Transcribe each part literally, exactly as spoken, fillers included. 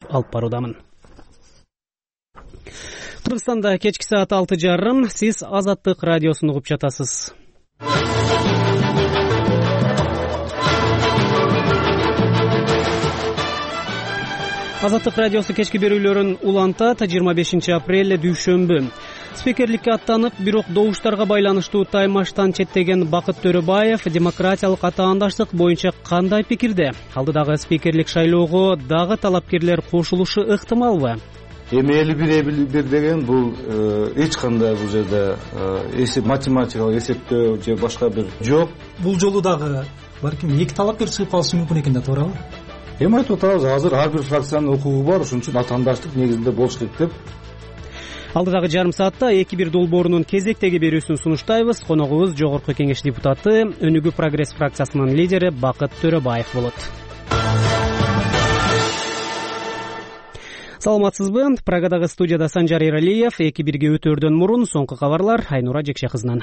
алып баруудамын. Кыргызстанда кечки саат алты жарым, сиз Азаттык радиосун угуп жатасыз. Азаттык радиосу кечки берүүлөрүн улантат. жыйырма бешинчи апрель дүйшөмбү. Спикерликке аттанып, бирок добуштарга байланыштуу таймаштан четтеген Бакыт Төрөбаев демократиялык атаандаштык боюнча кандай пикирде? Алдыдагы спикерлик шайлоого дагы талапкерлер кошулушу ыктымалбы? Эми элүү бир элүү бир деген бул эч кандай бул жерде эсеп математикалык эсептөө же башка бир жок. Бул жолу дагы балким эки талапкер чыгып калышы мүмкүн экен да, туурабы? Эми айтып атабыз, азыр ар бир фракциянын укугу бар, ошон үчүн атаандаштык негизинде болуш керек деп. Алдыдагы жарым саатта эки бир долбоорунун кезектеги берүүсүн сунуштайбыз. Коногубуз Жогорку Кеңеш депутаты, Өнүгүү Прогресс фракциясынын лидери Бакыт Төрөбаев болот. Саламатсызбы? Прагадагы студияда Санжар Эралиев. эки бирге өтөрдөн мурун соңку кабарлар Айнура Жекше кызынан.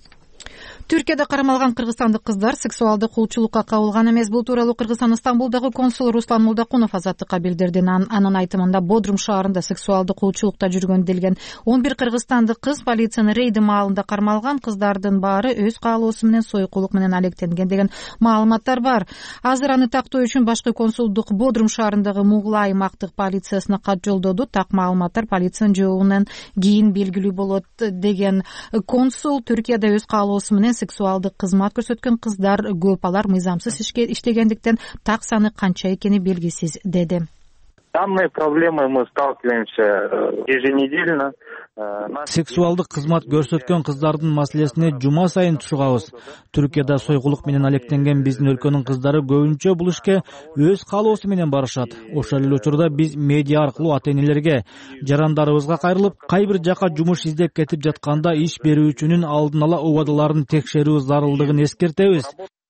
Түркияда кармалган кыргызстандык кыздар сексуалдык кулчулукка кабылган эмес. Бул тууралуу Кыргызстан Стамбулдагы консул Руслан Молдокунов Азаттыкка билдирди. Анын айтымында Бодрум шаарында сексуалдык кулчулукта жүргөн делген он бир кыргызстандык кыз полициянын рейди маалында кармалган. Кыздардын баары өз каалоосу менен сойкулук менен алектенген деген маалыматтар бар. Азыр аны тактоо үчүн башкы консулдук Бодрум шаарындагы Мугла аймактык полициясына кат жолдоду. Так маалыматтар полициянын жообунан кийин белгилүү болот деген консул. Түркияда өз каалоосу менен сексуалдык кызмат көрсөткөн кыздар көп, алар мыйзамсыз иштегендиктен так саны канча экени белгисиз, деди. Данной проблемой мы сталкиваемся еженедельно. Сексуалдык кызмат көрсөткөн кыздардын маселесине жума сайын тушугабыз. Түркияда сойкулук менен алектенген биздин өлкөнүн кыздары көбүнчө бул ишке өз каалоосу менен барышат. Ошол эле учурда биз медиа аркылуу ата-энелерге, жарандарыбызга кайрылып, кай бир жака жумуш издеп кетип жатканда иш берүүчүнүн алдын ала убадаларын текшерүү зарылдыгын эскертебиз.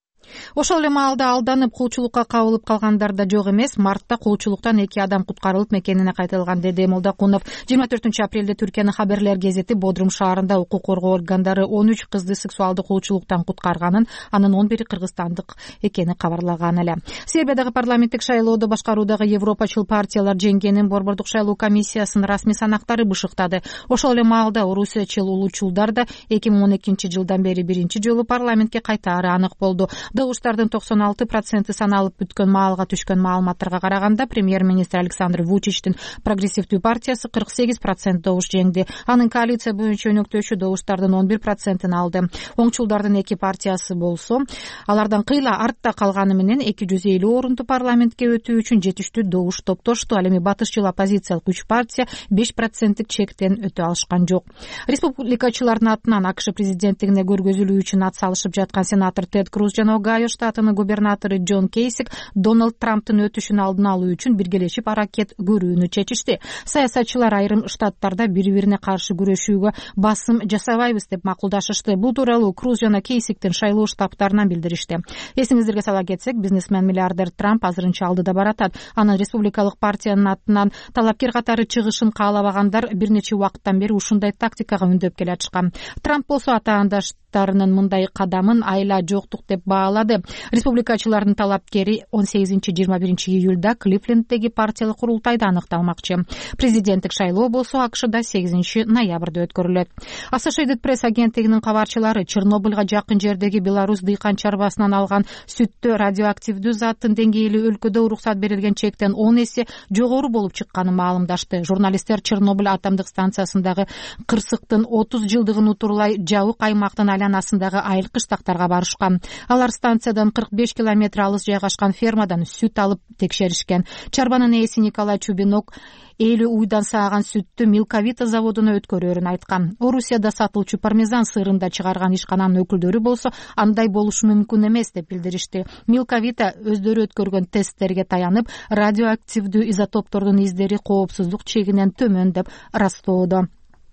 Ошол эле маалда алданып кулчулукка кабылып калгандар да жок эмес. Мартта кулчулуктан эки адам куткарылып мекенине кайтарылган, деди Молдокунов. жыйырма төртүнчү апрелде Түркиянын Хаберлер гезити Бодрум шаарында укук коргоо органдары он үч кызды сексуалдык кулчулуктан куткарганын, анын он бири кыргызстандык экени кабарлаган эле. Сербиядагы парламенттик шайлоодо башкаруудагы европачыл партиялар жеңгенин Борбордук шайлоо комиссиясынын расмий санактары бышыктады. Ошол эле маалда орусиячыл улуучулдар да эки миң он экинчи жылдан бери биринчи жолу парламентке кайтаары анык болду. Добуштардын токсон алты проценти саналып бүткөн маалга түшкөн маалыматтарга караганда премьер-министр Александр Вучичтин прогрессивдүү партиясы кырк сегиз процент добуш жеңди. Анын коалиция боюнча өнөктөшү добуштардын он бир процентин алды. Оңчулдардын эки партиясы болсо, алардан кыйла артта калганы менен эки жүз элүү орунду парламентке өтүү үчүн жетиштүү добуш топтошту. Ал эми батышчыл оппозициялык үч партия беш проценттик чектен өтө алышкан жок. Республикачылардын атынан АКШ президенттигине көргөзүлүү үчүн ат салышып жаткан сенатор Тед Круз жана Огайо штатынын губернатору Джон Кейсик Дональд Трамптын өтүшүн алдын алуу үчүн биргелешип аракет көрүүнү чечишти. Саясатчылар айрым штаттарда бири-бирине каршы күрөшүүгө басым жасабайбыз деп макулдашышты. Бул тууралуу Круз жана Кейсиктин шайлоо штабтарынан билдиришти. Эсиңиздерге сала кетсек, бизнесмен миллиардер Трамп азырынча алдыда баратат. Анын республикалык партиянын атынан талапкер катары чыгышын каалабагандар бир нече убакыттан бери ушундай тактикага үндөп келатышкан. Трамп болсо атаандаштарынын мындай кадамын айла жоктук деп баалады. Республикачылардын талапкери он сегизинчи жыйырма биринчи июлда Кливленддеги партиялык курултайда аныкталмакчы. Президенттик шайлоо болсо АКШда сегизинчи ноябрда өткөрүлөт. Associated Press агенттигинин кабарчылары Чернобыльга жакын жердеги Беларусь дыйкан чарбасынан алган сүттө радиоактивдүү заттын деңгээли өлкөдө уруксат берилген чектен он эсе жогору болуп чыкканын маалымдашты. Журналисттер Чернобыль атомдук станциясындагы кырсыктын отуз жылдыгын утурлай жабык аймактын айланасындагы айыл кыштактарга барышкан. Алар станциядан кырк беш километр алыс жайгашкан фермадан сүт алып текшеришкен. Чарбанын ээси Николай Чубинок элүү уйдан сааган сүттү Милковита заводуна өткөрөөрүн айткан. Орусияда сатылчу пармезан сырында чыгарган ишкананын өкүлдөрү болсо андай болушу мүмкүн эмес деп билдиришти. Милковита өздөрү өткөргөн тесттерге таянып, радиоактивдүү изотоптордун издери коопсуздук чегинен төмөн деп ырастоодо.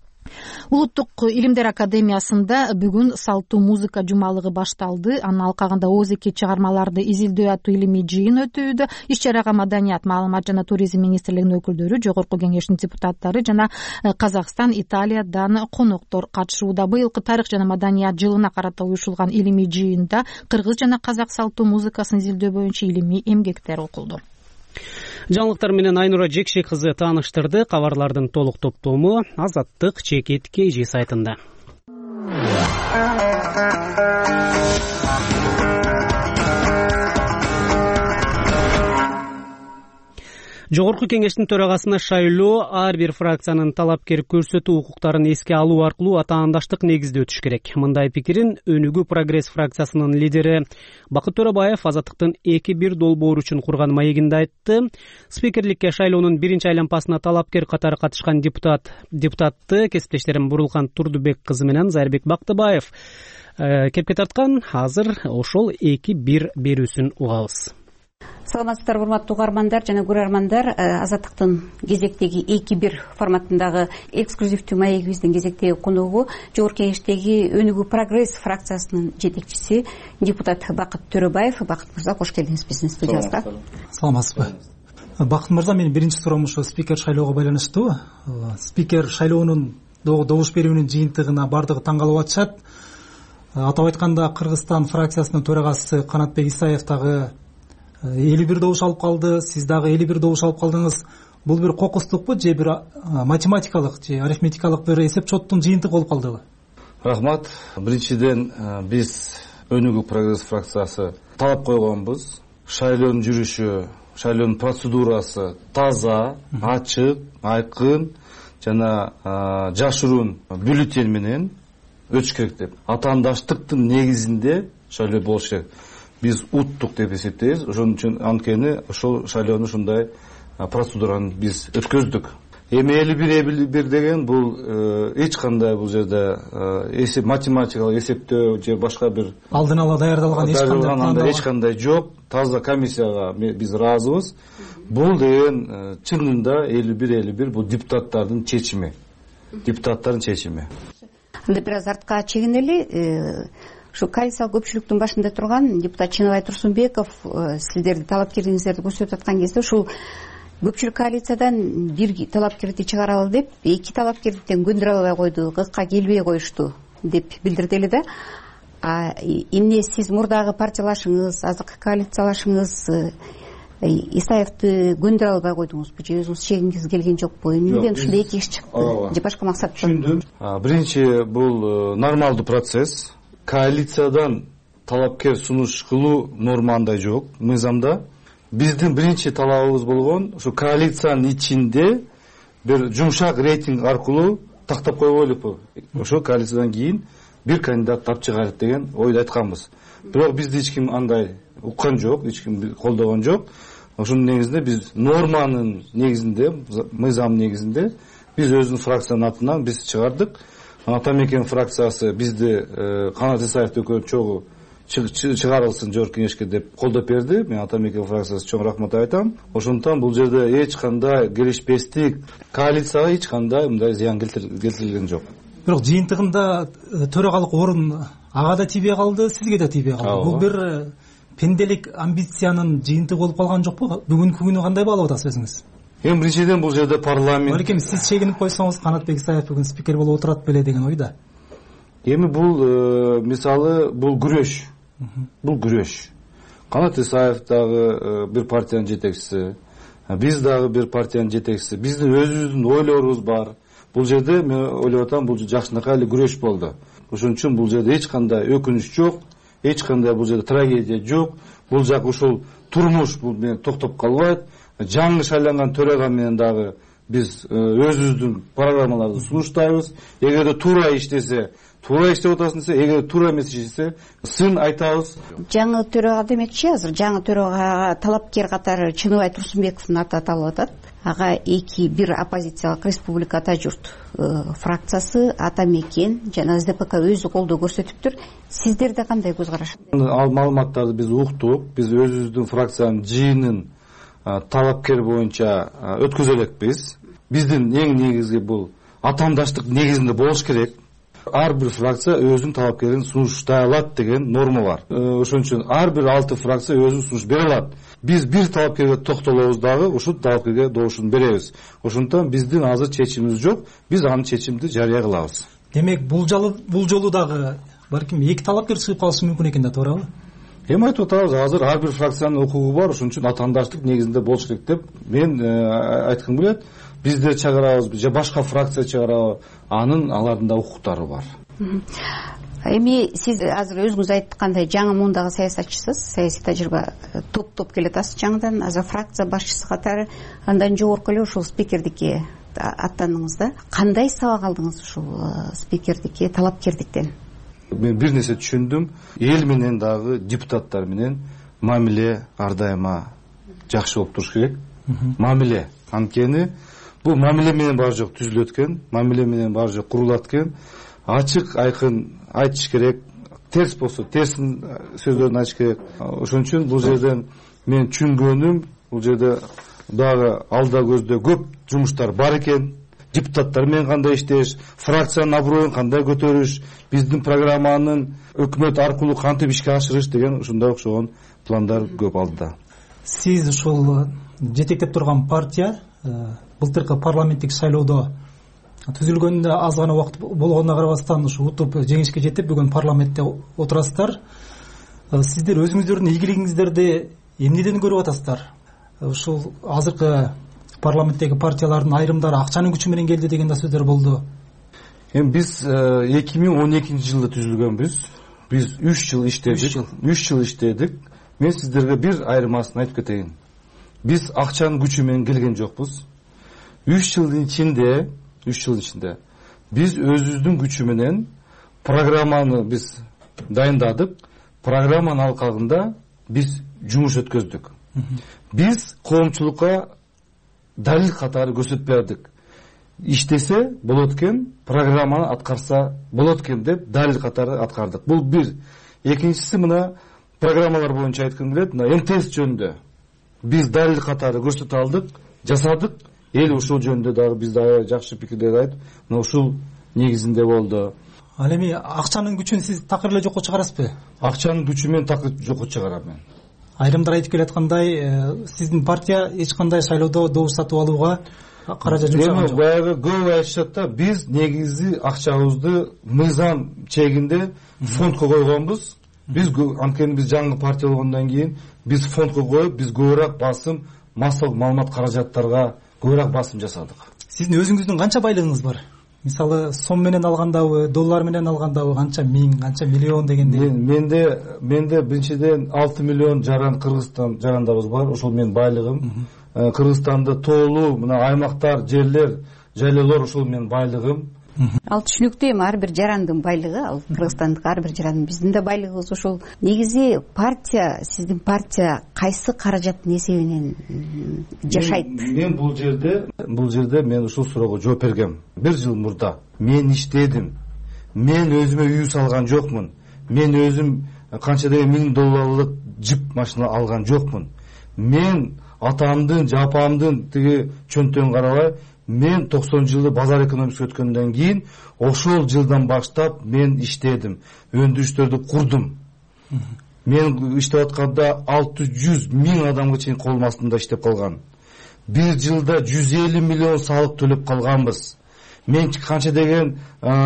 Улуттук илимдер академиясында бүгүн салттуу музыка жумалыгы башталды. Анын алкагында озеки чыгармаларды изилдөө аттуу илимий жыйын өтүүдө. Иш чарага Маданият, маалымат жана туризм министрлигинин өкүлдөрү, Жогорку Кеңештин депутаттары жана Казакстан, Италиядан коноктор катышууда. Быйылкы тарых жана маданият жылына карата уюшулган илимий жыйында кыргыз жана казак салттуу музыкасын изилдөө боюнча илимий эмгектер окулду. Жаңылыктар менен Айнура Жекшек кызы тааныштырды. Кабарлардын толук топтому Азаттык Чекит кей жи сайтында. Жогорку кеңештин төрагасына шайлоо ар бир фракциянын талапкер көрсөтүү укуктарын эске алуу аркылуу атаандаштык негизде өтүш керек. Мындай пикирин Өнүгүү Прогресс фракциясынын лидери Бакыт Төрөбаев Азаттыктын эки бир долбоор үчүн курган маегинде айтты. Спикерликке шайлоонун биринчи айланпасына талапкер катары катышкан депутат депутатты кесиптештерим Бурулкан Турдубек кызы менен Зайырбек Бактыбаев кепке тарткан. Азыр ошол эки бир берүүсүн угабыз. Саламатсыздар, урматтуу угармандар жана көрөрмандар. Азаттыктын кезектеги эки бир форматындагы эксклюзивдүү маегибиздин кезектеги коногу Жогорку Кеңештеги Өнүгүү Прогресс фракциясынын жетекчиси депутат Бакыт Төрөбаев. Бакыт мырза, кош келдиңиз биздин студиябызга. Саламатсызбы. Бакыт мырза, менин биринчи суроом ушу спикер шайлоого байланыштуу. Спикер шайлоонун добуш берүүнүн жыйынтыгына бардыгы таң калып атышат. Атап айтканда, Кыргызстан фракциясынын төрагасы Канатбек Исаев дагы элүү бир добуш алып калды, сиз дагы элүү бир добуш алып калдыңыз. Бул бир кокустукпу же бир математикалык же арифметикалык бир эсеп чоттун жыйынтыгы болуп калдыбы? Рахмат. Биринчиден биз Өнүгүү Прогресс фракциясы талап койгонбуз. Шайлоонун жүрүшү, шайлоонун процедурасы таза, ачык, айкын жана жашыруун бюллетень менен өтүш керек деп. Атаандаштыктын негизинде шайлоо болуш керек. Биз уттук деп эсептейбиз. Ошон үчүн анткени ошол шайлоону ушундай процедураны биз өткөздүк. Эми элүү бир элүү бир деген бул эч кандай бул жерде эсеп математикалык эсептөө же башка бир алдын ала даярдалган эч кандай эч кандай жок. Таза комиссияга биз ыраазыбыз. Бул деген чынында элүү бир элүү бир бул депутаттардын чечими. Депутаттардын чечими. Анда бир аз артка чегинели. Ушу коалициялык көпчүлүктүн башында турган депутат Чыныбай Турсунбеков сиздерди талапкерлигиңиздерди көрсөтүп аткан кезде ушул көпчүлүк коалициядан бир талапкерди чыгаралы деп эки талапкерден көндүрө албай койду, кыкка келбей коюшту деп билдирди эле да. А эмне сиз мурдагы партиялашыңыз, азыркы коалициялашыңыз Исаевди көндүрө албай койдуңузбу же өзүңүз чегиңиз келген жокпу? Эмнеден ушундай эки иш чыкты же башка максат? Түшүндүм. Биринчи бул нормалдуу процесс. Коалициядан талапкер сунуш кылуу нормандай жок мыйзамда. Биздин биринчи талабыбыз болгон ушу коалициянын ичинде бир жумшак рейтинг аркылуу тактап коюп элеппи. Ошо коалициядан кийин бир кандидат тап чыгарат деген ойду айтканбыз. Бирок бизди эч ким андай уккан жок, эч ким колдогон жок. Ошонун негизинде биз норманын негизинде, мыйзам негизинде биз өзүбүздүн фракциянын атынан биз чыгардык. Атамекен фракциясы бизди Канат Исаев экөө чогуу чыгарылсын Жогорку Кеңешке деп колдоп берди. Мен Атамекен фракциясына чоң рахмат айтам. Ошондон бул жерде эч кандай келишпестик, коалицияга эч кандай мындай зыян келтирилген жок. Бирок жыйынтыгында төрагалык орун ага да тийбей калды, сизге да тийбей калды. Бул бир пенделик амбициянын жыйынтыгы болуп калган жокпу? Бүгүнкү күнү кандай баалап атасыз өзүңүз? Эми биринчиден бул жерде парламент. Балким сиз чегинип койсоңуз Канатбек Исаев бүгүн спикер болуп отурат беле деген ойда. Эми бул мисалы бул күрөш. Бул күрөш. Канат Исаев дагы бир партиянын жетекчиси, биз дагы бир партиянын жетекчиси. Биздин өзүбүздүн ойлорубуз бар. Бул жерде мен ойлоп атам, бул жакшынакай эле күрөш болду. Ошон үчүн бул жерде эч кандай өкүнүч жок, эч кандай бул жерде трагедия жок. Бул жак ушул турмуш бул менен токтоп калбайт. Жаңы шайланган төрага менен дагы биз өзүбүздүн программаларды сунуштайбыз. Эгерде туура иштесе, туура иштеп атасың десе, эгер туура эмес иштесе, сын айтабыз. Жаңы төрага демекчи, азыр жаңы төрага талапкер катары Чыныбай Турсунбековдун аты аталып атат. Ага эки бир оппозициялык республика Ата журт фракциясы, Атамекен жана эс дэ пэ ка өзү колдоо көрсөтүптүр. Сиздерде кандай көз караш? Ал маалыматтарды биз уктук. Биз өзүбүздүн фракциянын жыйынын талапкер боюнча өткөзө элекпиз. Биздин эң негизги бул атаандаштык негизинде болуш керек. Ар бир фракция өзүнүн талапкерин сунуштай алат деген норма бар. Ошон үчүн ар бир алты фракция өзүнүн сунуш бере алат. Биз бир талапкерге токтолобуз дагы ушул талапкерге добушун беребиз. Ошондон биздин азыр чечимибиз жок. Биз анын чечимди жарыя кылабыз. Демек бул жолу бул жолу дагы балким эки талапкер чыгып калышы мүмкүн экен да, туурабы? эми айтып атабыз, азыр ар бир фракциянын укугу бар, ошон үчүн атаандаштык негизинде болуш керек деп мен айткым келет. Биздер чыгарабыз же башка фракция чыгарабы, анын алардын да укуктары бар. Эми сиз азыр өзүңүз айткандай жаңы муундагы саясатчысыз, саясий тажрыйба топ-топ келатасыз жаңыдан, азыр фракция башчысы катары, андан жогорку эле ушул спикердикке аттандыңыз да. Кандай сабак алдыңыз ушул спикердикке, талапкердиктен? Мен бир нерсе түшүндүм, эл менен дагы депутаттар менен мамиле ар дайыма жакшы болуп туруш керек. Мамиле, анткени бул мамиле менен баары жок түзүлөт экен, мамиле менен баары жок курулат экен. Ачык айкын айтыш керек, терс болсо терсин сөздөрүн айтыш керек. Ошон үчүн бул жерден мен түшүнгөнүм, бул жерде дагы алда көздө көп жумуштар бар экен. Депутаттар менен кандай иштеш, фракциянын аброюн кандай көтөрүш, биздин программанын өкмөт аркылуу кантип ишке ашырыш деген ушундай окшогон пландар көп алдыда. Сиз ушул жетектеп турган партия былтыркы парламенттик шайлоодо түзүлгөнүнө аз гана убакыт болгонуна карабастан ушу утуп жеңишке жетип бүгүн парламентте отурасыздар. Сиздер өзүңүздөрдүн ийгилигиңиздерди эмнеден көрүп атасыздар? Ушул азыркы парламенттеги партиялардын айрымдары акчанын күчү менен келди деген да сөздөр болду. Эми биз эки миң он экинчи жылда түзүлгөнбүз. Биз үч жыл иштедик. үч жыл иштедик. Мен сиздерге бир айырмасын айтып кетейин. Биз акчанын күчү менен келген жокпуз. үч жылдын ичинде, үч жылдын ичинде биз өзүбүздүн күчү менен программаны биз дайындадык. Программанын алкагында биз жумуш өткөздүк. Биз коомчулукка далил катары көрсөтүп бердик. Иштесе болот экен, программаны аткарса болот экен деп далил катары аткардык. Бул бир. Экинчиси мына программалар боюнча айткым келет. Мына эм тэ эс жөнүндө биз далил катары көрсөтүп алдык, жасадык. Эл ушул жөнүндө дагы бизде жакшы пикирлер айтып, мына ушул негизинде болду. Ал эми акчанын күчүн сиз такыр эле жокко чыгарасызбы? Акчанын күчү менен такыр жокко чыгарам мен. Айрымдар айтып келаткандай, сиздин партия эч кандай шайлоодо добуш сатып алууга каражат жумшаган жок. Баягы көп айтышат да, биз негизи акчабызды мыйзам чегинде фондко койгонбуз. Биз анткени биз жаңы партия болгондон кийин биз фондко коюп, биз көбүрөөк басым массалык маалымат каражаттарга көбүрөөк басым жасадык. Сиздин өзүңүздүн канча байлыгыңыз бар? Мисалы сом менен алгандабы, доллар менен алгандабы, канча миң, канча миллион дегендей? Менде менде биринчиден алты миллион жаран Кыргызстан жарандабыз бар, ошол менин байлыгым. Кыргызстанда тоолуу мына аймактар, жерлер, жайлоолор ошол менин байлыгым. Ал түшүнүктүү, эми ар бир жарандын байлыгы, ал Кыргызстандык ар бир жарандын, биздин да байлыгыбыз ошол. Негизи партия, сиздин партия кайсы каражаттын эсебинен жашайт? Мен бул жерде, бул жерде мен ушул суроого жооп бергем. Бир жыл мурда мен иштедим. Мен өзүмө үй салган жокмун. Мен өзүм канча деген миң долларлык жип машина алган жокмун. Мен атамдын, жапамдын тиги чөнтөгүн карабай, мен токсон жылды базар экономикасы өткөндөн кийин ошол жылдан баштап мен иштедим, өндүрүштөрдү курдум. Мен иштеп атканда алты жүз миң адамга чейин колдун астында иштеп калган. Бир жылда жүз элүү миллион салык төлөп калганбыз. Мен канча деген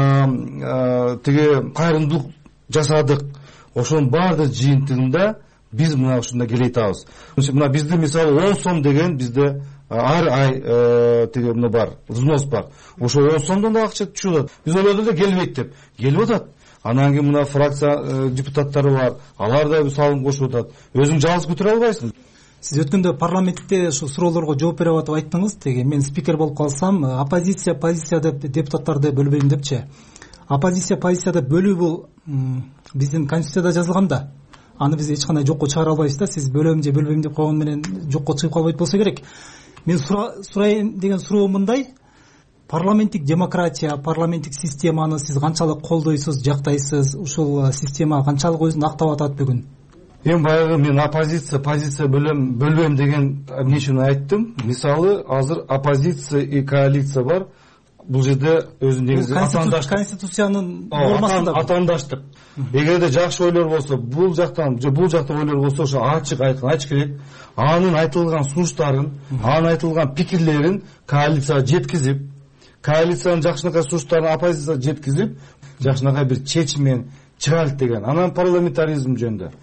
тиги кайрымдуулук жасадык. Ошонун баардык жыйынтыгында биз мына ушунда келе атабыз. Мына бизде мисалы он сом деген бизде ар ай тиги мына бар, взнос бар. Ошо он сомдон да акча түшүп атат. Биз ойлодук эле келбейт деп. Келип атат. Анан кийин мына фракция депутаттары бар. Алар да салым кошуп атат. Өзүң жалгыз көтөрө албайсың. Сиз өткөндө парламентте ушу суроолорго жооп берип атып айттыңыз, теги мен спикер болуп калсам, оппозиция позиция деп депутаттарды бөлбөйм депчи. Оппозиция позиция деп бөлүү бул биздин конституцияда жазылган да. Аны биз эч кандай жокко чыгара албайбыз да. Сиз бөлөм же бөлбөйм деп койгон менен жокко чыгып калбайт болсо керек. Мен сурайын деген суроом мындай: парламенттик демократия, парламенттик системаны сиз канчалык колдойсуз, жактайсыз? Ушул система канчалык өзүн актап атат бүгүн? Эми баягы мен оппозиция, позиция бөлөм, бөлбөйм деген эмне үчүн айттым? Мисалы, азыр оппозиция и коалиция бар. Бул жерде өзү негизи атаандаштык, конституциянын нормасында атаандаштык. Эгерде жакшы ойлор болсо, бул жактан же бул жактан ойлор болсо, ошо ачык айткан айтыш керек. Анын айтылган сунуштарын, анын айтылган пикирлерин коалицияга жеткизип, коалициянын жакшынакай сунуштарын оппозицияга жеткизип, жакшынакай бир чечим менен чыгарат деген. Анан парламентаризм жөнүндө.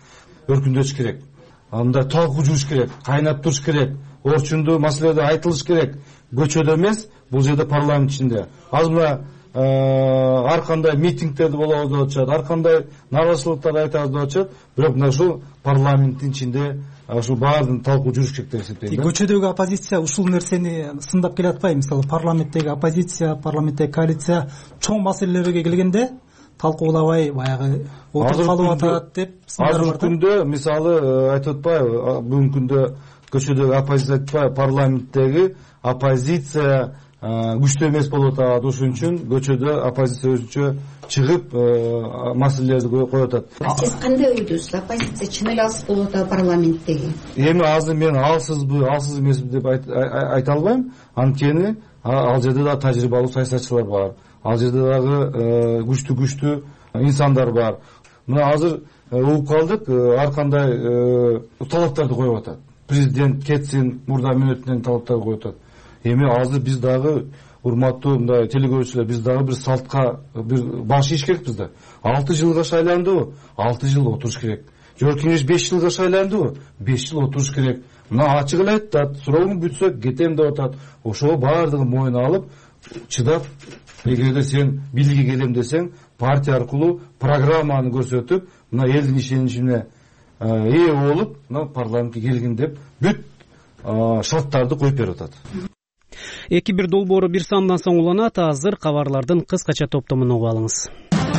өркүндөш керек, анда талкуу жүрүш керек, кайнап туруш керек, орчундуу маселелер айтылыш керек. Көчөдө эмес, бул жерде парламент ичинде. Азыр мына ар кандай митингдерди болобуз деп атышат, ар кандай нааразычылыктар айтабыз деп атышат, бирок мына ушул парламенттин ичинде ушул баарын талкуу жүрүш керек деп эсептейм. Көчөдөгү оппозиция ушул нерсени сындап келатпайбы? Мисалы парламенттеги оппозиция, парламенттеги коалиция чоң маселелерге келгенде талкуулабай баягы отуруп калып атат деп сындар бар. Азыркы күндө мисалы айтып атпайбы, бүгүнкү күндө көчөдөгү оппозиция айтпайбы, парламенттеги оппозиция күчтүү эмес болуп атат, ошон үчүн көчөдө оппозиция өзүнчө чыгып маселелерди коюп атат. Сиз кандай ойдосуз? Оппозиция чын эле алсыз болуп атабы парламенттеги? Эми азыр мен алсызбы, алсыз эмесби деп айта албайм. Анткени ал жерде да тажрыйбалуу саясатчылар бар, ал жерде дагы күчтүү күчтүү инсандар бар. Мына азыр угуп калдык, ар кандай талаптарды коюп атат. Президент кетсин, мурда мөөнөтүнөн талаптарды коюп атат. Эми азыр биз дагы урматтуу мындай телекөрүүчүлөр, биз дагы бир салтка бир баш ийиш керекпиз да. алты жылга шайландыбы? алты жыл отуруш керек. Жогорку кеңеш беш жылга шайландыбы? беш жыл отуруш керек. Мына ачык эле айтат, суроогум бүтсө кетем деп атат. Ошого баардыгын моюна алып, чыдап, эгерде сен бийликке келем десең, партия аркылуу программаны көрсөтүп, мына элдин ишеничине ээ болуп, мына парламентке келгин деп бүт шарттарды коюп берип атат. эки бир долбоору бир самдан соң уланат. Азыр кабарлардын кыскача топтомун угуп алыңыз.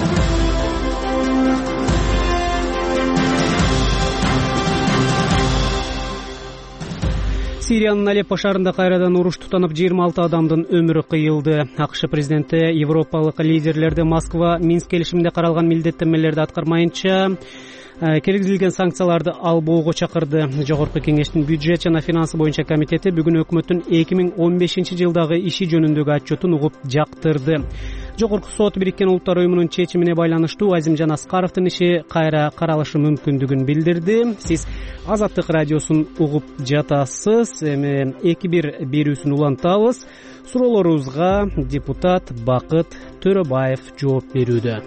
Сириянын Алеппо шаарында кайрадан уруш тутанып, жыйырма алты адамдын өмүрү кыйылды. АКШ президенти европалык лидерлерди Москва Минск келишиминде каралган милдеттенмелерди аткармайынча киргизилген санкцияларды албоого чакырды. Жогорку кеңештин бюджет жана финансы боюнча комитети бүгүн өкмөттүн эки миң он бешинчи жылдагы иши жөнүндөгү отчетун угуп жактырды. Жогорку сот Бириккен Улуттар уюмунун чечимине байланыштуу Азимжан Аскаровдун иши кайра каралышы мүмкүндүгүн билдирди. Сиз Азаттык радиосун угуп жатасыз. Эми эки бир берүүсүн улантабыз. Суроолорубузга депутат Бакыт Төрөбаев жооп берүүдө.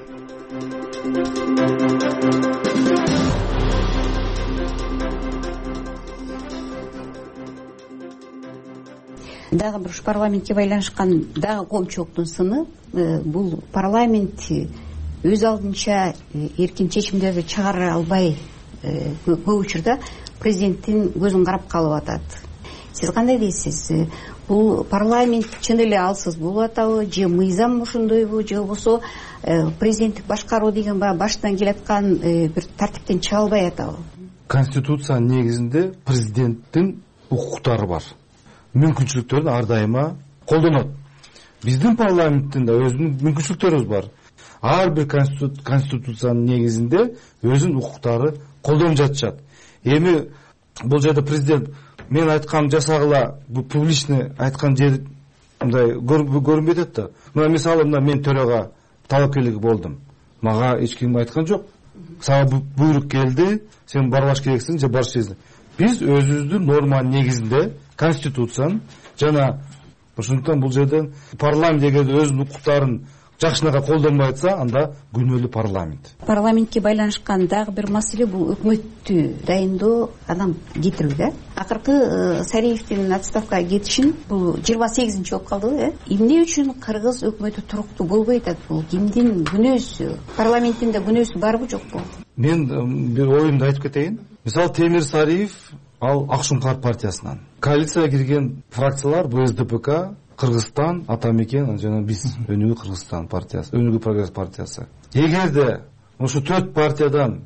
Дагы бир парламентке байланышкан дагы коомчулуктун сыны, бул парламент өз алдынча эркин чечимдерди чыгара албай, көп учурда президенттин көзүн карап калып атат. Сиз кандай дейсиз? Бул парламент чын эле алсыз болуп атабы, же мыйзам ошондойбу, же болбосо президенттик башкаруу деген баягы баштан келаткан бир тартиптен чыга албай атабы? Конституциянын негизинде президенттин укуктары бар, мүмкүнчүлүктөрүн ар дайыма колдонот. Биздин парламенттин да өзүнүн мүмкүнчүлүктөрүбүз бар. Ар бир конституциянын негизинде өзүнүн укуктары колдонуп жатышат. Эми бул жерде президент мен айткан жасагыла, бул публичный айткан жери мындай көрүнбөй атат да. Мына мисалы, мына мен төрага талапкерлик болдум. Мага эч ким айткан жок. Сага буйрук келди, сен барбаш керексиң же барышсың. Биз өзүбүздүн норманын негизинде конституциянын жана ошондуктан бул жерден парламент эгерде өзүнүн укуктарын жакшынакай колдонбой атса, анда күнөөлүү парламент. Парламентке байланышкан дагы бир маселе бул өкмөттү дайындоо, адам кетирүү да. Акыркы Сариевдин отставкага кетишин бул жыйырма сегизинчи болуп калды, э? Эмне үчүн кыргыз өкмөтү туруктуу болбой атат? Бул кимдин күнөөсү? Парламенттин да күнөөсү барбы жокпу? Мен бир оюмду айтып кетейин. Мисалы, Темир Сариев ал Акшумкар партиясынан. Коалицияга кирген фракциялар бул эс дэ пэ ка, Кыргызстан, Атамекен жана биз Өнүгүү Кыргызстан партиясы, Өнүгүү прогресс партиясы. Эгерде ошо төрт партиядан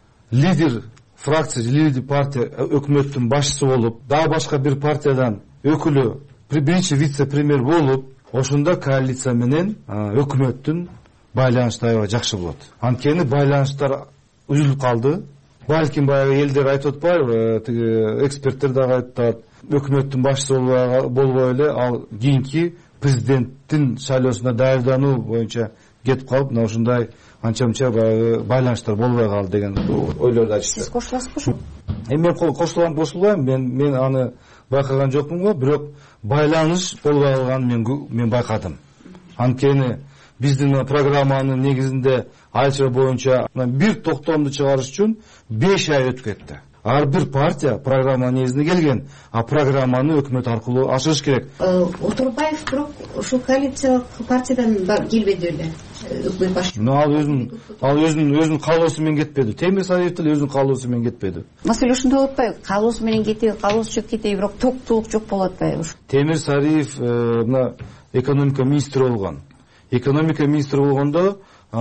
лидер фракция, лидер партия өкмөттүн башчысы болуп, дагы башка бир партиядан өкүлү, биринчи вице-премьер болуп, ошондо коалиция менен өкмөттүн байланышы аябай жакшы болот. Анткени байланыштар үзүлүп калды. Балким баягы элдер айтып атпайбы, тиги эксперттер дагы айтат, өкмөттүн башчысы болбой эле ал кийинки президенттин шайлоосуна даярдануу боюнча кетип калып, мына ушундай анча-мынча баягы байланыштар болбой калды деген ойлорду айтышты. Сиз кошуласызбы? Эми мен кошулам, кошулбайм, мен мен аны байкаган жокмун го, бирок байланыш болбой калганын мен мен байкадым. Анткени биздин программанын негизинде айыл боюнча бир токтомду чыгарыш үчүн беш ай өтүп кетти. Ар бир партия программа негизинде келген, а программаны өкмөт аркылуу ашырыш керек. Отурбаев бирок ушул коалициялык партиядан келбеди беле өкмөт башчысы. Ал өзүнүн ал өзүнүн өзүнүн каалоосу менен кетпеди. Темирсариев деле өзүнүн каалоосу менен кетпеди. Маселе ошондо болуп атпайбы? Каалоосу менен кетеби, каалоосу жок кетеби, бирок токтуулук жок болуп атпайбы? Темирсариев мына экономика министри болгон. Экономика министри болгондо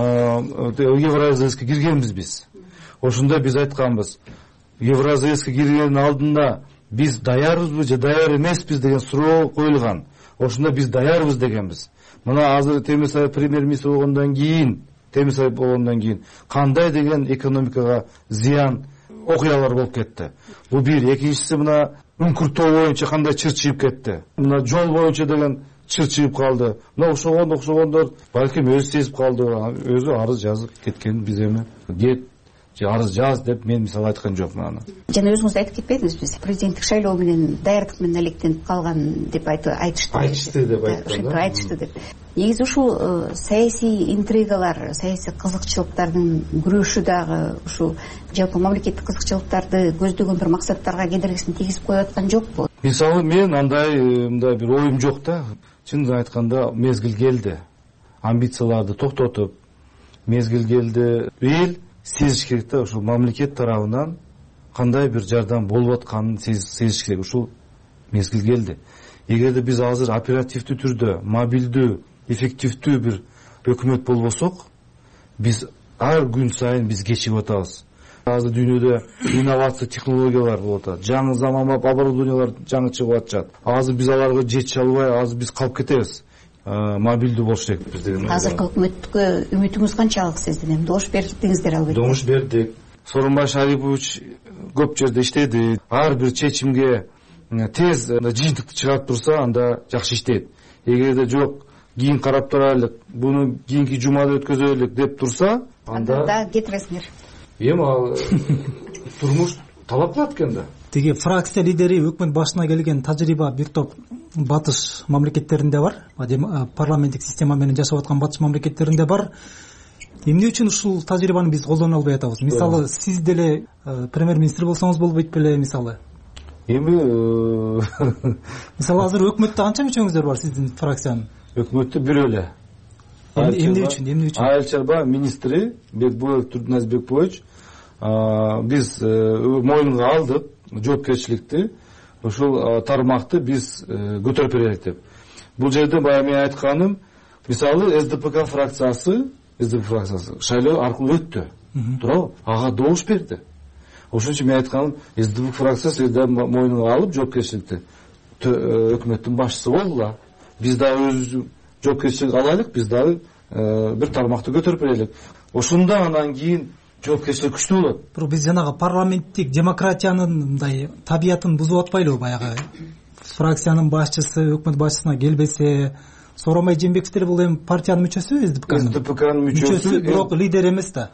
Евразийский киргенбиз биз. Ошондо биз айтканбыз. Евразийский киргендин алдында биз даярбызбы же даяр эмеспиз деген суроо коюлган. Ошондо биз даярбыз дегенбиз. Мына азыр Темирсариев премьер-министр болгондон кийин, Темирсариев болгондон кийин кандай деген экономикага зыян окуялар болуп кетти. Бул бир. Экинчиси мына Үңкүртөө боюнча кандай чыр-чыйып кетти. Мына жол боюнча деген чыр-чыйып калды. Мына ошогон окшогондор балким өзү сезип калды. Өзү арыз жазып кеткен, биз эми кет же арыз жаз деп мен мисалы айткан жокмун аны. Жана өзүңүз айтып кетпедиңиз, биз президенттик шайлоо менен даярдык менен алектенип калган деп айтышты. Айтышты деп айткан. Айтышты деп. Негизи ушул саясий интригалар, саясий кызыкчылыктардын күрөшү дагы ушул жалпы мамлекеттик кызыкчылыктарды көздөгөн бир максаттарга кедергисин тийгизип коюп аткан жокпу? Мисалы мен андай мындай бир оюм жок да. Чындын айтканда мезгил келди. Амбицияларды токтотуп, мезгил келди. Эл сезиш керек да, ушул мамлекет тарабынан кандай бир жардам болуп атканын сезиш керек. Ушул мезгил келди. Эгерде биз азыр оперативдүү түрдө, мобилдүү, эффективдүү бир өкмөт болбосок, биз ар күн сайын биз кечигип атабыз. Азыр дүйнөдө инновация технологиялар болуп атат. Жаңы заманбап оборудованиялар жаңы чыгып атышат. Азыр биз аларга жете албай, азыр биз калып кетебиз. Мобилдүү болуш керек биз деген. Азыркы өкмөткө үмүтүңүз канчалык сиздин? Эми добуш бердиңиздер албетте. Добуш бердик. Сооронбай Шарипович көп жерде иштеди. Ар бир чечимге тез жыйынтыкты чыгарып турса, анда жакшы иштейт. Эгерде жок, кийин карап турайлык, буну кийинки жумада өткөзөлүк деп турса, анда да кетиресиңер. Эми ал турмуш талап кылат экен да. Тиги фракция лидери өкмөт башына келген тажрыйба бир топ батыш мамлекеттеринде бар. Парламенттик система менен жашап аткан батыш мамлекеттеринде бар. Эмне үчүн ушул тажрыйбаны биз колдоно албай атабыз? Мисалы, сиз деле премьер-министр болсоңуз болбойт беле, мисалы? Эми мисалы азыр өкмөттө канча мүчөңүздөр бар сиздин фракциянын? Өкмөттө бир эле. Эмне үчүн? Эмне үчүн? Айыл чарба министри Бекбоев Турдуназ Бекбоевич биз мойнуна алдык жоопкерчиликти, ушул тармакты биз көтөрүп берелик деп. Бул жерде баягы мен айтканым, мисалы СДПК фракциясы, СДПК фракциясы шайлоо аркылуу өттү. Туурабы? Ага добуш берди. Ошон үчүн мен айтканым, СДПК фракциясы мойнуна алып жоопкерчиликти өкмөттүн башчысы болгула. Биз дагы өз жоопкерчилик алайлык, биз дагы бир тармакты көтөрүп берелик. Ошондо анан кийин жоопкерчилик күчтүү болот. Бирок биз жанагы парламенттик демократиянын мындай табиятын бузуп атпайлыбы? Баягы фракциянын башчысы өкмөт башчысына келбесе, Сооронбай Жээнбеков деле бул эми партиянын мүчөсү, СДПКнын. СДПКнын мүчөсү, бирок лидер эмес да.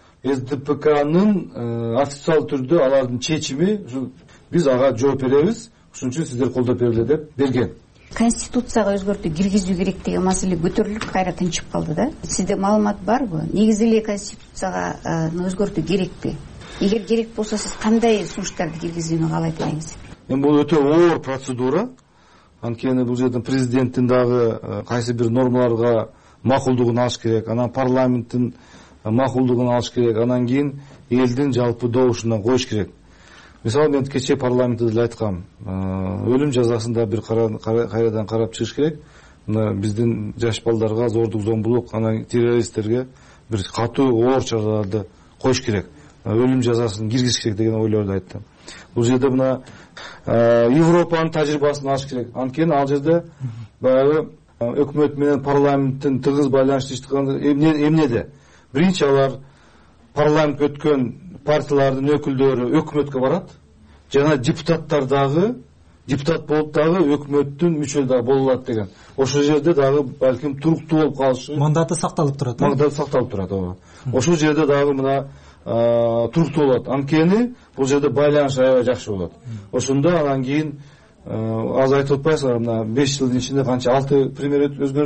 СДПКнын официал түрдө алардын чечими, биз ага жооп беребиз, ошон үчүн сиздер колдоп бергиле деп берген. Конституцияга өзгөртүү киргизүү керек деген маселе көтөрүлүп, кайра тынчып калды да. Сизде маалымат барбы? Негизи эле Конституцияга өзгөртүү керекпи? Эгер керек болсо, сиз кандай сунуштарды киргизүүнү каалайт элеңиз? Эми бул өтө оор процедура. Анткени бул жерден президенттин дагы кайсы бир нормаларга макулдугун алыш керек, анан парламенттин макулдугун алыш керек, анан кийин элдин жалпы добушунан коюш керек. Мисалы, мен кече парламентте деле айткам, өлүм жазасын да бир кайрадан карап чыгыш керек. Мына биздин жаш балдарга зордук, зомбулук, анан террористтерге бир катуу оор чараларды коюш керек. Өлүм жазасын киргизиш керек деген ойлорду айттым. Бул жерде мына Европанын тажрыйбасын алыш керек. Анткени ал жерде баягы өкмөт менен парламенттин тыгыз байланыштыгы эмнеде? Биринчи алар парламентке өткөн партиялардын өкүлдөрү өкмөткө барат. Жана депутаттар дагы, депутат болуп дагы өкмөттүн мүчөлү дагы боло алат деген. Ошол жерде дагы балким туруктуу болуп калышы. Мандаты сакталып турат. Мандаты сакталып турат, ооба. Ошол жерде дагы мына туруктуу болот. Анткени бул жерде байланыш аябай жакшы болот. Ошондо анан кийин аз айтып атпайсызбы, мына беш жылдын ичинде канча алты премьер өзгөрдү,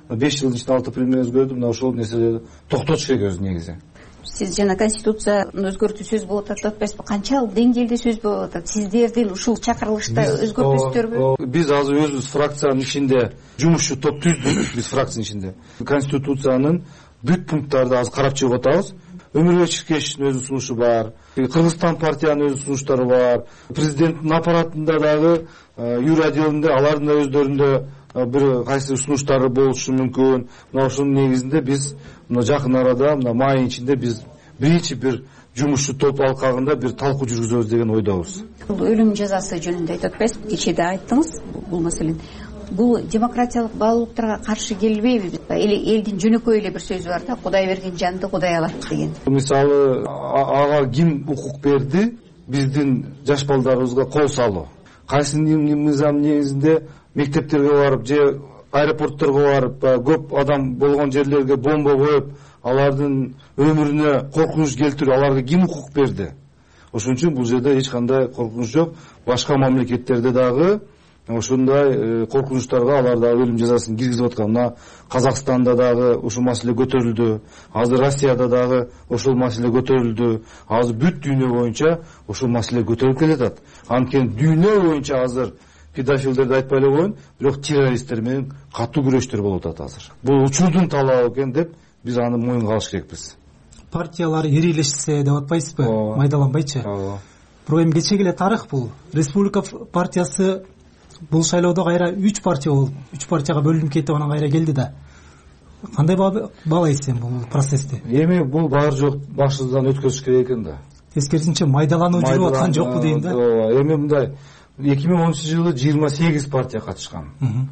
беш жылдын ичинде алты апрель менен өзгөрдү. Мына ошол нерселерди токтотуш керек өзү негизи. Сиз жана конституцияны өзгөртүү сөз болуп атат деп атпайсызбы? Канчалык деңгээлде сөз болуп атат? Сиздердин ушул чакырылышта өзгөртөсүздөрбү? Биз азыр өзүбүз фракциянын ичинде жумушчу топ түздүк. Биз фракциянын ичинде конституциянын бүт пункттарды азыр карап чыгып атабыз. Өмүрбек Чиркешевдин өзүнүн сунушу бар, Кыргызстан партиянын өзүнүн сунуштары бар, президенттин аппаратында дагы юрий отделинде алардын да өздөрүндө бир кайсы сунуштары болушу мүмкүн. Мына ошонун негизинде биз мына жакын арада мына майдын ичинде биз биринчи бир жумушчу топ алкагында бир талкуу жүргүзөбүз деген ойдобуз. Бул өлүм жазасы жөнүндө айтып атпайсызбы? Кечээ да айттыңыз бул маселени. Бул демократиялык баалуулуктарга каршы келбейби? Элдин жөнөкөй эле бир сөзү бар да, Кудай берген жанды Кудай алат деген. Мисалы ага ким укук берди? Биздин жаш балдарыбызга кол салуу. Кайсы мыйзам негизинде мектептерге барып же аэропортторго барып көп адам болгон жерлерге бомба коюп, алардын өмүрүнө коркунуч келтирүү, аларга ким укук берди? Ошон үчүн бул жерде эч кандай коркунуч жок. Башка мамлекеттерде дагы ошондой коркунучтарга алар да өлүм жазасын киргизип аткан. Мына Казакстанда дагы ушул маселе көтөрүлдү. Азыр Россияда дагы ошол маселе көтөрүлдү. Азыр бүт дүйнө боюнча ошол маселе көтөрүлүп келатат. Анткени дүйнө боюнча азыр педофилдерди айтпай эле коеюн, бирок террористтер менен катуу күрөштөр болуп атат азыр. Бул учурдун талабы экен деп биз аны моюнга алыш керекпиз. Партиялар ирилешсе деп атпайсызбы? Майдаланбайчы. Бирок эми кечеги эле тарых бул. Республика партиясы бул шайлоодо кайра үч партия болуп, үч партияга бөлүнүп кетип анан кайра келди да. Кандай баалайсыз сен бул процессти? Эми бул баары жок башыбыздан өткөзүш керек экен да. Тескерисинче майдалануу жүрүп аткан жокпу дейм да. Эми мындай эки миң онунчу жылы жыйырма сегиз партия катышкан.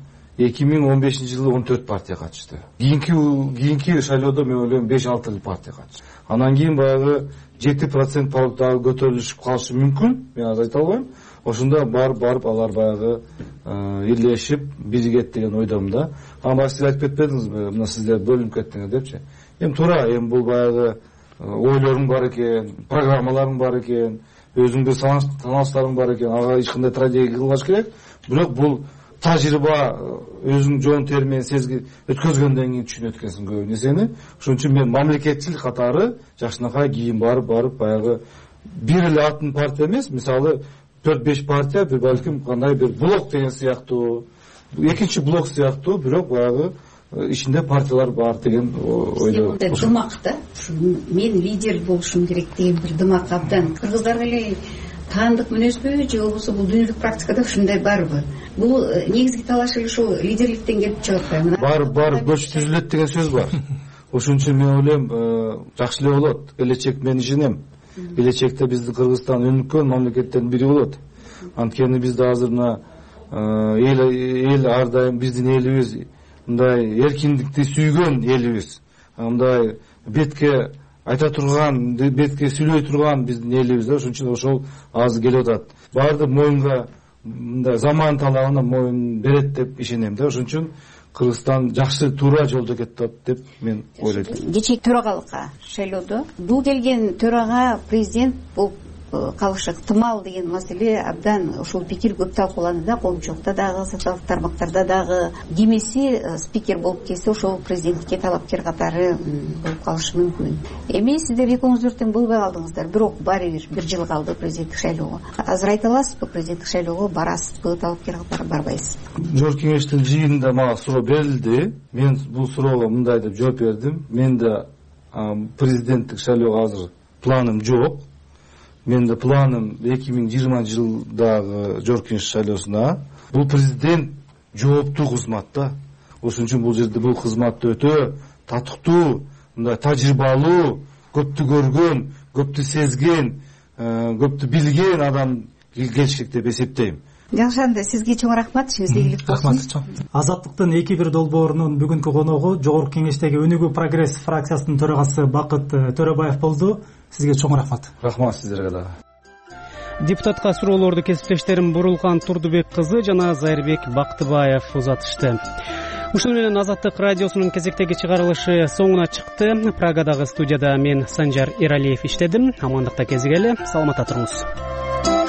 эки миң он бешинчи жылы он төрт партия катышты. Кийинки кийинки шайлоодо мен ойлойм беш алты партия катышты. Анан кийин баягы жети процент дагы көтөрүлүшүп калышы мүмкүн. Мен азыр айта албайм. Ошондо барып барып алар баягы бирлешип биригет деген ойдомун да. Ама сиз айтып кетпедиңизби, мына сиздер бөлүнүп кеттиңер депчи. Эми туура, эми бул баягы ойлорум бар экен, программаларым бар экен, өзүңдүн санаштарың бар экен, ага эч кандай трагедия кылбаш керек. Бирок бул тажрыйба өзүң жон тери менен сезги өткөзгөндөн кийин түшүнөт экенсиң көп нерсени. Ошон үчүн мен мамлекетчил катары жакшынакай кийин барып барып баягы бир эле атын партия эмес, мисалы төрт беш партия, бир балким кандай бир блок деген сыяктуу, экинчи блок сыяктуу, бирок баягы ичинде партиялар бар деген ойдо. Дымак да. Мен лидер болушум керек деген бир дымак абдан. Кыргыздарга эле таандык мүнөзбү же болбосо бул дүйнөлүк практикада ушундай барбы? Бул негизги талаш эле ушул лидерликтен келип чыгып атпайбы? Бар, бар, көч түзүлөт деген сөз бар. Ошон үчүн мен ойлойм, жакшы эле болот. Келечек мен ишенем. Келечекте биздин Кыргызстан өнүккөн мамлекеттердин бири болот. Анткени бизде азыр мына эл эл ар дайым биздин элибиз мындай эркиндикти сүйгөн элибиз. Мындай бетке айта турган, бетке сүйлөй турган биздин элибиз да. Ошон үчүн ошол азыр келип атат. Баарды моюнга мындай заман талабына моюн берет деп ишенем да. Ошон үчүн Кыргызстан жакшы туура жолдо кетип деп мен ойлойм. Кечээ төрагалыкка шайлоодо бул келген төрага президент болуп калышы ыктымал деген маселе абдан ушул пикир көп талкууланды да, коомчулукта дагы, социалдык тармактарда дагы. Кимиси спикер болуп келсе ошол президенттикке талапкер катары болуп калышы мүмкүн. Эми сиздер экөөңүздөр тең болбой калдыңыздар, бирок баары бир бир жыл калды президенттик шайлоого. Азыр айта аласызбы, президенттик шайлоого барасызбы, талапкер катары барбайсызбы? Жогорку кеңештин жыйынында мага суроо берилди. Мен бул суроого мындай деп жооп бердим. Менде президенттик шайлоого азыр планым жок. Менде планым эки миң жыйырманчы жылдагы жогорку кеңеш шайлоосуна. Бул президент жооптуу кызмат да. Ошон үчүн бул жерде бул кызматты өтө татыктуу, мындай тажрыйбалуу, көптү көргөн, көптү сезген, көптү билген адам келишек деп эсептейм. Жакшы, анда сизге чоң рахмат, ишиңизде ийгилик болсун. Рахмат. Азаттыктын эки бир долбоорунун бүгүнкү коногу жогорку кеңештеги Өнүгүү прогресс фракциясынын төрагасы Бакыт Төрөбаев болду. Сизге чоң рахмат. Рахмат сиздерге дагы. Депутатка суроолорду кесиптештерим Бурулкан Турдубек кызы жана Зайырбек Бактыбаев узатышты. Ушуну менен Азаттык радиосунун кезектеги чыгарылышы соңуна чыкты. Прагадагы студияда мен Санжар Эралиев иштедим. Амандыкта кезигели, саламатта туруңуз.